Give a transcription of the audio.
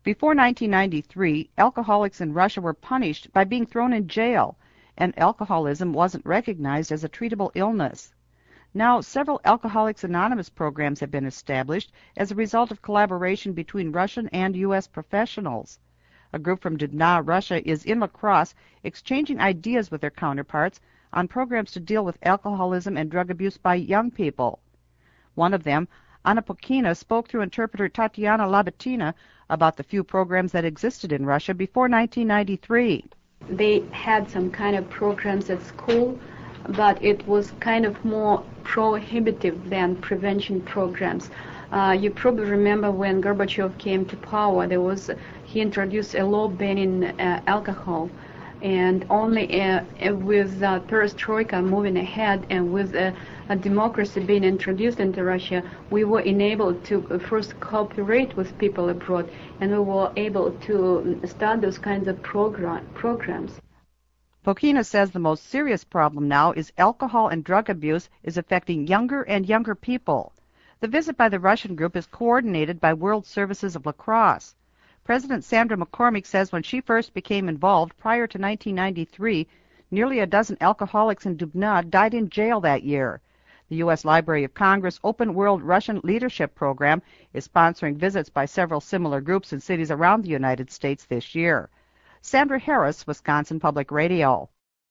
Before 1993, alcoholics in Russia were punished by being thrown in jail, and alcoholism wasn't recognized as a treatable illness. Now, several Alcoholics Anonymous programs have been established as a result of collaboration between Russian and U.S. professionals. A group from Dubna, Russia, is in La Crosse exchanging ideas with their counterparts on programs to deal with alcoholism and drug abuse by young people. One of them, Anna Pokina, spoke through interpreter Tatiana Labatina about the few programs that existed in Russia before 1993. They had some kind of programs at school, but it was kind of more prohibitive than prevention programs. You probably remember when Gorbachev came to power, he introduced a law banning alcohol, and only with perestroika moving ahead and with a democracy being introduced into Russia, we were enabled to first cooperate with people abroad, and we were able to start those kinds of programs. Pokina says the most serious problem now is alcohol and drug abuse is affecting younger and younger people. The visit by the Russian group is coordinated by World Services of La Crosse. President Sandra McCormick says when she first became involved prior to 1993, nearly a dozen alcoholics in Dubna died in jail that year. The U.S. Library of Congress Open World Russian Leadership Program is sponsoring visits by several similar groups in cities around the United States this year. Sandra Harris, Wisconsin Public Radio.